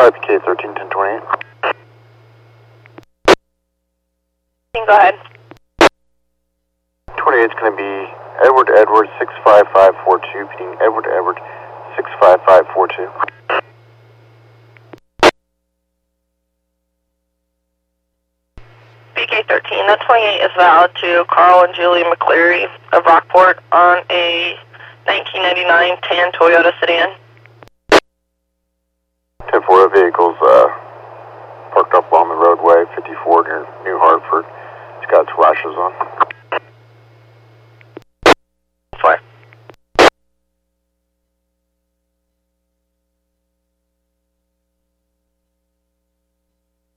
PK13 1028. Go ahead. 28 is going to be Edward 65542, beating Edward 65542. PK13, that 28 is valid to Carl and Julie McCleary of Rockport on a 1999 tan Toyota sedan. 10-4 vehicles parked up on the roadway, 54 near New Hartford. It's got its flashes on.